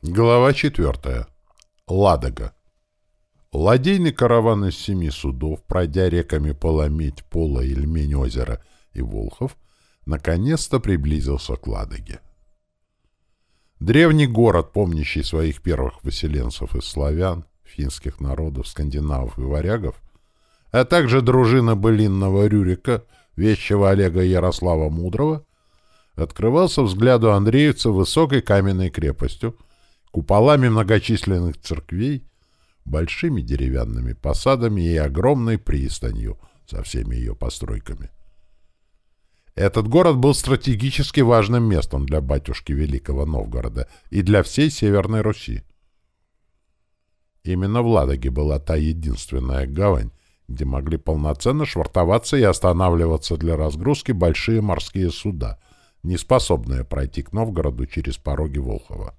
Глава 4. Ладога. Ладейный караван из 7 судов, пройдя реками Полометь, Пола, Ильмень, озеро и Волхов, наконец-то приблизился к Ладоге. Древний город, помнящий своих первых поселенцев из славян, финских народов, скандинавов и варягов, а также дружины былинного Рюрика, вещего Олега Ярослава Мудрого, открывался взгляду андреевцев высокой каменной крепостью, куполами многочисленных церквей, большими деревянными посадами и огромной пристанью со всеми ее постройками. Этот город был стратегически важным местом для батюшки Великого Новгорода и для всей Северной Руси. Именно в Ладоге была та единственная гавань, где могли полноценно швартоваться и останавливаться для разгрузки большие морские суда, не способные пройти к Новгороду через пороги Волхова.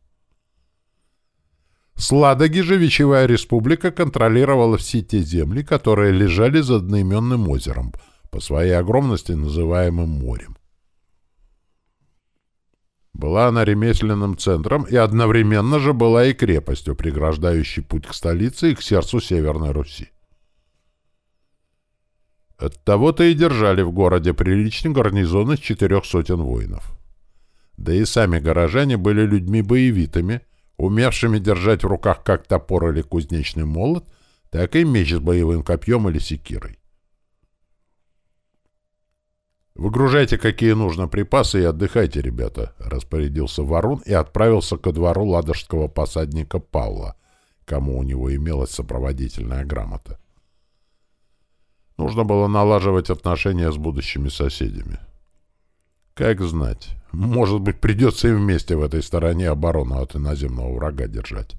С Ладоги же Вечевая Республика контролировала все те земли, которые лежали за одноименным озером, по своей огромности называемым морем. Была она ремесленным центром и одновременно же была и крепостью, преграждающей путь к столице и к сердцу Северной Руси. Оттого-то и держали в городе приличный гарнизон из 400 воинов. Да и сами горожане были людьми боевитыми, умевшими держать в руках как топор или кузнечный молот, так и меч с боевым копьем или секирой. «Выгружайте, какие нужно припасы, и отдыхайте, ребята», — распорядился Варун и отправился ко двору ладожского посадника Павла, кому у него имелась сопроводительная грамота. Нужно было налаживать отношения с будущими соседями. Как знать, может быть, придется им вместе в этой стороне оборону от иноземного врага держать.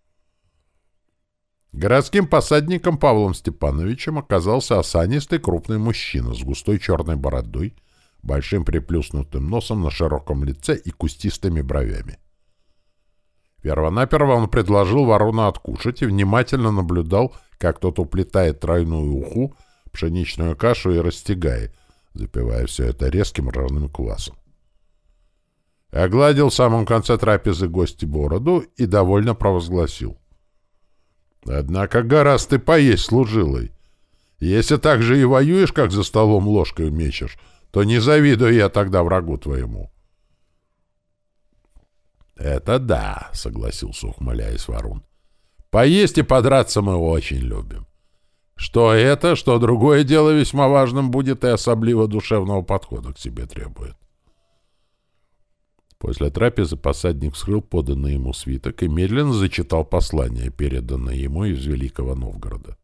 Городским посадником Павлом Степановичем оказался осанистый крупный мужчина с густой черной бородой, большим приплюснутым носом на широком лице и кустистыми бровями. Первонаперво он предложил Варуну откушать и внимательно наблюдал, как тот уплетает тройную уху, пшеничную кашу и растягай, запивая все это резким ржаным квасом. Огладил в самом конце трапезы гости бороду и довольно провозгласил: «Однако гораздо ты поесть, служилый. Если так же и воюешь, как за столом ложкой мечешь, то не завидую я тогда врагу твоему». «Это да», — согласился, ухмыляясь Варун. «Поесть и подраться мы очень любим. Что это, что другое дело весьма важным будет и особливо душевного подхода к себе требует». После трапезы посадник вскрыл поданный ему свиток и медленно зачитал послание, переданное ему из Великого Новгорода.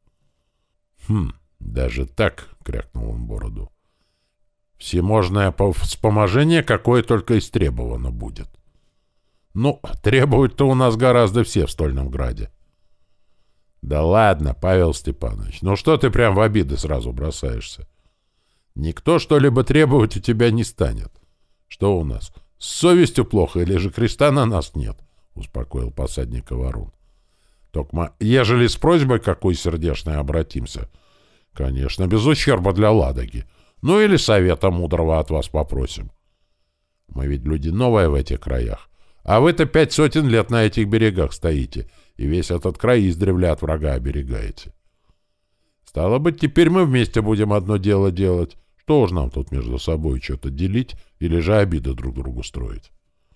Даже так», — крякнул он бороду. «Всеможное вспоможение какое только истребовано будет. Ну, требуют-то у нас гораздо все в Стольном Граде». «Да ладно, Павел Степанович, ну что ты прям в обиды сразу бросаешься? Никто что-либо требовать у тебя не станет. Что у нас, с совестью плохо или же креста на нас нет?» — успокоил посадника Варун. «Токма, ежели с просьбой какой сердечной обратимся, конечно, без ущерба для Ладоги, ну или совета мудрого от вас попросим. Мы ведь люди новые в этих краях, а вы-то 500 лет на этих берегах стоите, и весь этот край издревле от врага оберегаете. Стало быть, теперь мы вместе будем одно дело делать. Что уж нам тут между собой что-то делить или же обиды друг другу строить?»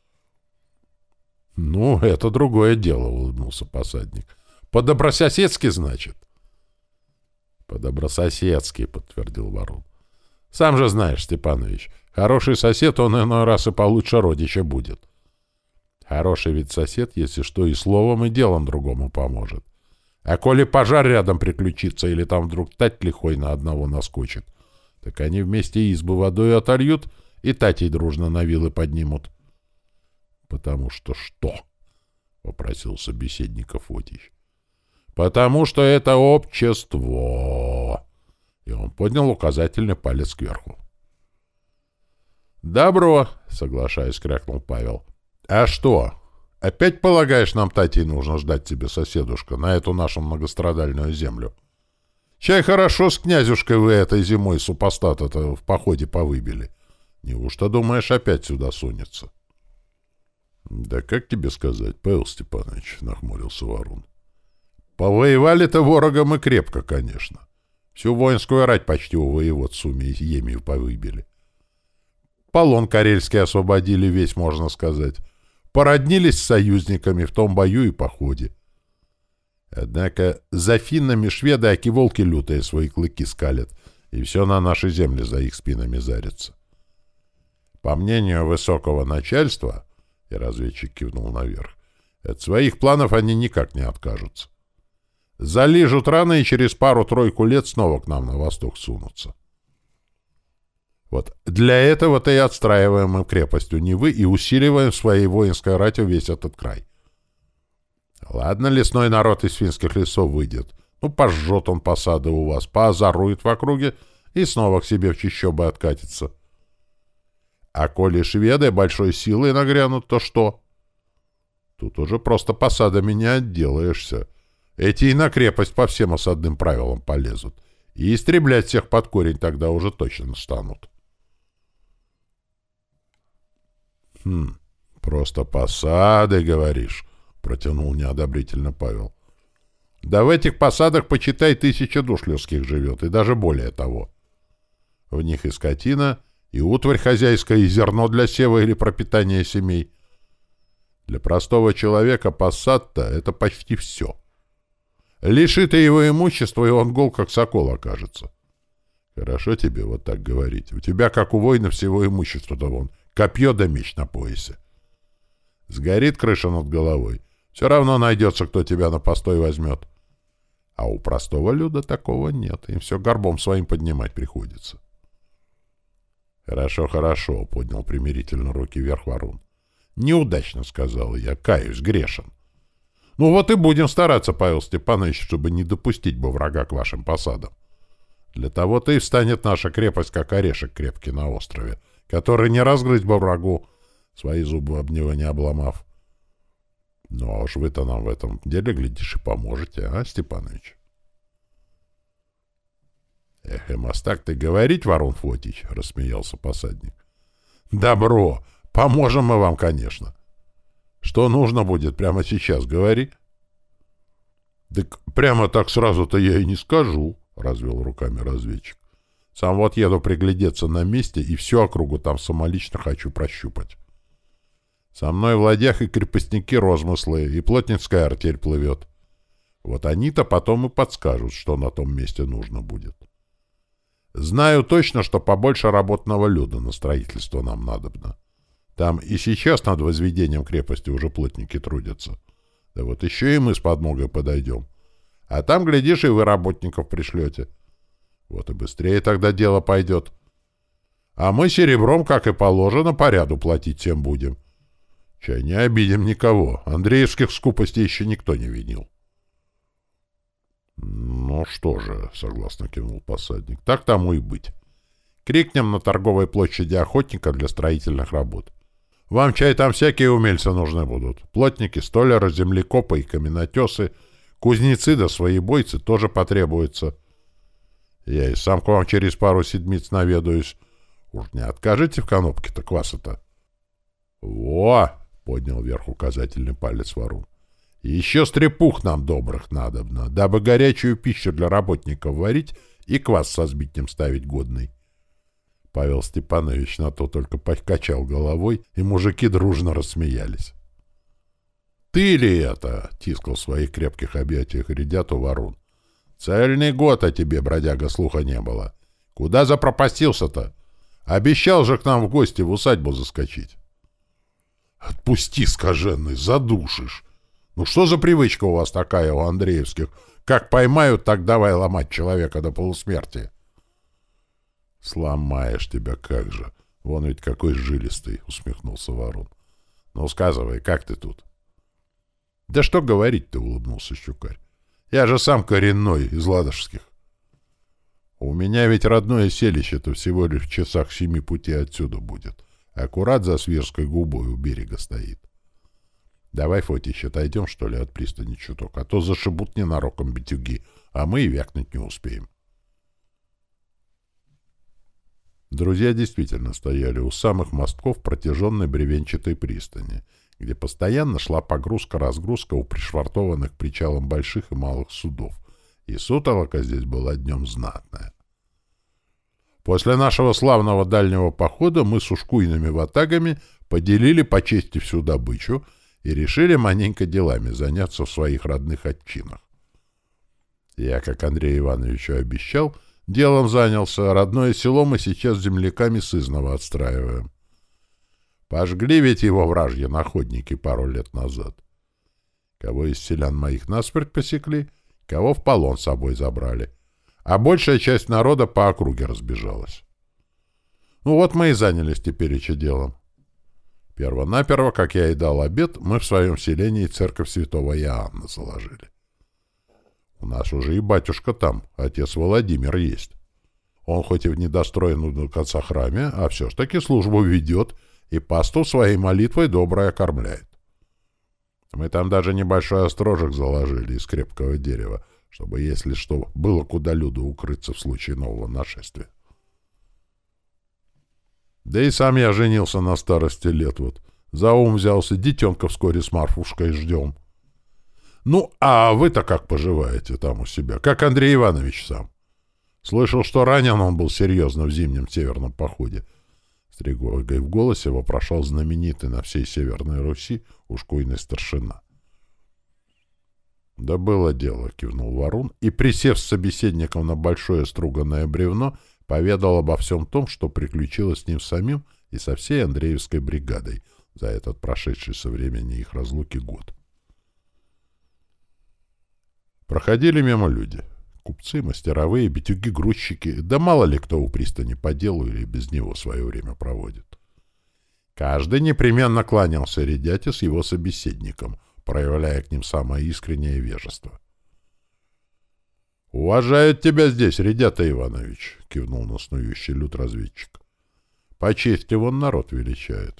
«Ну, это другое дело», — улыбнулся посадник. «По-добрососедски, значит?» «По-добрососедски», — подтвердил Варун. «Сам же знаешь, Степанович, хороший сосед, он иной раз и получше родича будет. Хороший ведь сосед, если что, и словом, и делом другому поможет. А коли пожар рядом приключится или там вдруг тать лихой на одного наскочит, так они вместе избы водой отольют и татей дружно на вилы поднимут». «Потому что что?» — попросил собеседника Фотич. «Потому что это общество». И он поднял указательный палец кверху. «Добро», — соглашаясь, крякнул Павел. «А что? Опять полагаешь, нам татей нужно ждать тебе, соседушка, на эту нашу многострадальную землю? Чай хорошо с князюшкой вы этой зимой супостата-то в походе повыбили. Неужто, думаешь, опять сюда сунется?» Да как тебе сказать, Павел Степанович, нахмурился Варун. Повоевали-то ворогом и крепко, конечно. Всю воинскую рать почти у воевод Суми и Емию повыбили. Полон карельский освободили весь, можно сказать. Породнились с союзниками в том бою и походе. Однако за финнами шведы аки-волки лютые свои клыки скалят, и все на нашей земле за их спинами зарится. По мнению высокого начальства, и разведчик кивнул наверх, от своих планов они никак не откажутся. Залижут раны и через пару-тройку лет снова к нам на восток сунутся. Вот для этого-то и отстраиваем мы крепость у Невы и усиливаем своей воинской ратью весь этот край. Ладно, лесной народ из финских лесов выйдет. Ну, пожжет он посады у вас, поозорует в округе и снова к себе в чащобы откатится. А коли шведы большой силой нагрянут, то что? Тут уже просто посадами не отделаешься. Эти и на крепость по всем осадным правилам полезут. И истреблять всех под корень тогда уже точно станут. Просто посады, говоришь, протянул неодобрительно Павел. Да в этих посадах, почитай, 1000 душ людских живет, и даже более того. В них и скотина, и утварь хозяйская, и зерно для сева или пропитания семей. Для простого человека посад-то — это почти все. Лиши ты его имущества, и он гол, как сокол, окажется. Хорошо тебе вот так говорить. У тебя, как у воина, всего имущества-то вон. Копье да меч на поясе. Сгорит крыша над головой. Все равно найдется, кто тебя на постой возьмет. А у простого люда такого нет. Им все горбом своим поднимать приходится. Хорошо, хорошо, поднял примирительно руки вверх Варун. Неудачно, сказал я, каюсь, грешен. Ну вот и будем стараться, Павел Степанович, чтобы не допустить бы врага к вашим посадам. Для того-то и встанет наша крепость, как орешек крепкий на острове, который не разгрызть бы врагу, свои зубы об него не обломав. Ну а уж вы-то нам в этом деле, глядишь, и поможете, а, Степанович? Эх, и мастак ты говорить, Варун Фотич, — рассмеялся посадник. Добро, поможем мы вам, конечно. Что нужно будет, прямо сейчас говори. Так прямо так сразу-то я и не скажу, — развел руками разведчик. Сам вот еду приглядеться на месте и всю округу там самолично хочу прощупать. Со мной в ладьях и крепостники розмыслы, и плотницкая артель плывет. Вот они-то потом и подскажут, что на том месте нужно будет. Знаю точно, что побольше работного люда на строительство нам надобно. Там и сейчас над возведением крепости уже плотники трудятся. Да вот еще и мы с подмогой подойдем. А там, глядишь, и вы работников пришлете. Вот и быстрее тогда дело пойдет. А мы серебром, как и положено, по ряду платить всем будем. Чай не обидим никого. Андреевских скупостей еще никто не винил. — Ну что же, — согласно кивнул посадник, — так тому и быть. Крикнем на торговой площади охотника для строительных работ. Вам, чай, там всякие умельцы нужны будут. Плотники, столяры, землекопы и каменотесы, кузнецы да своебойцы тоже потребуются. Я и сам к вам через пару седмиц наведаюсь. Уж не откажете в конопке-то кваса-то? — Во! — поднял вверх указательный палец Варун. — Еще стрепух нам добрых надобно, дабы горячую пищу для работников варить и квас со сбитнем ставить годный. Павел Степанович на то только покачал головой, и мужики дружно рассмеялись. — Ты ли это? — тискал в своих крепких объятиях рядяту Варун. — Цельный год о тебе, бродяга, слуха не было. Куда запропастился-то? Обещал же к нам в гости в усадьбу заскочить. — Отпусти, скаженный, задушишь. Ну что за привычка у вас такая, у Андреевских? Как поймают, так давай ломать человека до полусмерти. — Сломаешь тебя как же. Вон ведь какой жилистый, — усмехнулся Варун. — Ну, сказывай, как ты тут? — Да что говорить-то, — улыбнулся Щукарь. — Я же сам коренной, из ладожских. У меня ведь родное селище-то всего лишь в часах 7 пути отсюда будет. Аккурат за Свирской губой у берега стоит. Давай, Фотич, отойдем, что ли, от пристани чуток, а то зашибут ненароком битюги, а мы и вякнуть не успеем. Друзья действительно стояли у самых мостков протяженной бревенчатой пристани, где постоянно шла погрузка-разгрузка у пришвартованных к причалам больших и малых судов, и сутолока здесь была днем знатная. После нашего славного дальнего похода мы с ушкуйными ватагами поделили по чести всю добычу и решили маленько делами заняться в своих родных отчинах. Я, как Андрей Иванович обещал, делом занялся. Родное село мы сейчас с земляками сызнова отстраиваем. Пожгли ведь его вражьи находники пару лет назад. Кого из селян моих насмерть посекли, кого в полон с собой забрали. А большая часть народа по округе разбежалась. Ну вот мы и занялись тепереча делом. Первонаперво, как я и дал обет, мы в своем селении церковь святого Иоанна заложили. У нас уже и батюшка там, отец Владимир, есть. Он хоть и в недостроенном до конца храме, а все ж таки службу ведет и пасту своей молитвой доброе кормляет. Мы там даже небольшой острожек заложили из крепкого дерева, чтобы, если что, было куда люду укрыться в случае нового нашествия. Да и сам я женился на старости лет вот. За ум взялся, детенка вскоре с Марфушкой ждем. Ну, а вы-то как поживаете там у себя? Как Андрей Иванович сам? Слышал, что ранен он был серьезно в зимнем северном походе. С тревогой в голосе вопрошал знаменитый на всей Северной Руси ушкуйный старшина. «Да было дело», — кивнул Варун, и, присев с собеседником на большое струганное бревно, поведал обо всем том, что приключилось с ним самим и со всей Андреевской бригадой за этот прошедший со времени их разлуки год. Проходили мимо люди. Купцы, мастеровые, битюги-грузчики, да мало ли кто у пристани по делу или без него свое время проводит. Каждый непременно кланялся Редяте с его собеседником, проявляя к ним самое искреннее вежество. «Уважают тебя здесь, Редята Иванович», — кивнул на снующий люд разведчик. «По чести вон народ величает».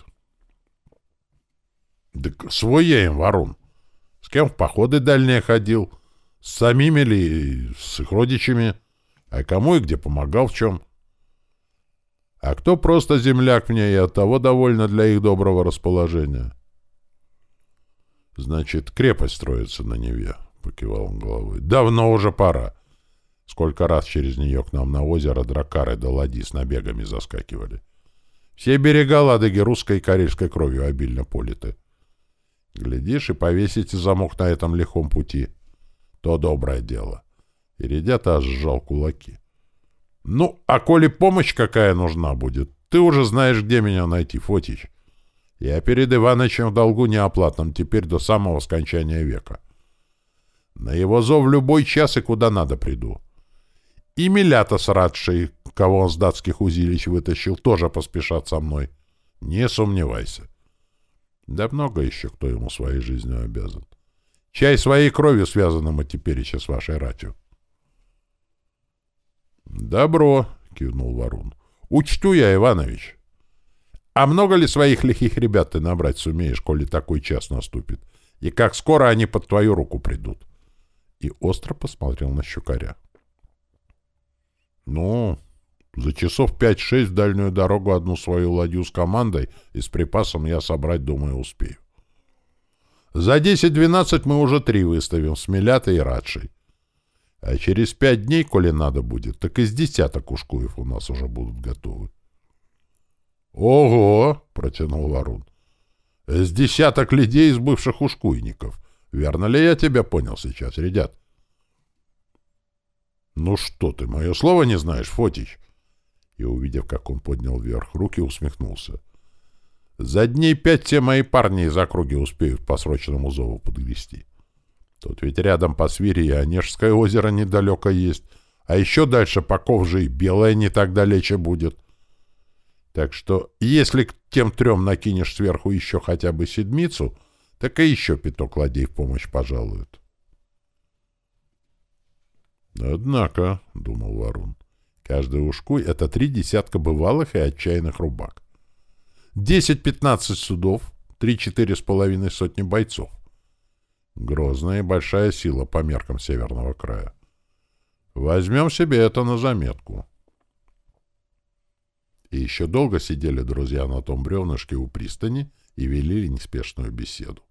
«Да свой я им, Варун. С кем в походы дальние ходил? С самими ли, с их родичами? А кому и где помогал в чем? А кто просто земляк мне и оттого довольно для их доброго расположения?» «Значит, крепость строится на Неве», — покивал он головой. «Давно уже пора. Сколько раз через нее к нам на озеро дракары да ладьи с набегами заскакивали. Все берега Ладоги русской и карельской кровью обильно политы. Глядишь, и повесите замок на этом лихом пути. То доброе дело». И Редята аж сжал кулаки. «Ну, а коли помощь какая нужна будет, ты уже знаешь, где меня найти, Фотич. Я перед Иванычем в долгу неоплатном теперь до самого скончания века. На его зов в любой час и куда надо приду. И Милята с Радшей, кого он с датских узилищ вытащил, тоже поспешат со мной. Не сомневайся. Да много еще кто ему своей жизнью обязан. Чай своей кровью связаны мы теперь еще с вашей ратью». «Добро», — кивнул Варун. «Учту я, Иванович. А много ли своих лихих ребят ты набрать сумеешь, коли такой час наступит? И как скоро они под твою руку придут?» И остро посмотрел на Щукаря. «Ну, за часов 5-6 дальнюю дорогу одну свою ладью с командой и с припасом я собрать, думаю, успею. За 10-12 мы уже 3 выставим с Милятой и Радшей. А через 5 дней, коли надо будет, так из десяток ушкуев у нас уже будут готовы». «Ого!» — протянул Варун. «С десяток людей из бывших ушкуйников. Верно ли я тебя понял сейчас, ребят?» «Ну что ты, мое слово не знаешь, Фотич?» И, увидев, как он поднял вверх руки, усмехнулся. «За дней 5 все мои парни из округи успеют по срочному зову подгрести. Тут ведь рядом по Свире и Онежское озеро недалеко есть, а еще дальше по Ковже и Белое не так далече будет. Так что, если к тем 3 накинешь сверху еще хотя бы 7, так и еще 5 ладей в помощь пожалуют». «Однако», — думал Варун, — «каждый ушкуй — это 3 десятка бывалых и отчаянных рубак. 10-15 судов, 3-4,5 сотни бойцов. Грозная и большая сила по меркам северного края. Возьмем себе это на заметку». И еще долго сидели друзья на том бревнышке у пристани и вели неспешную беседу.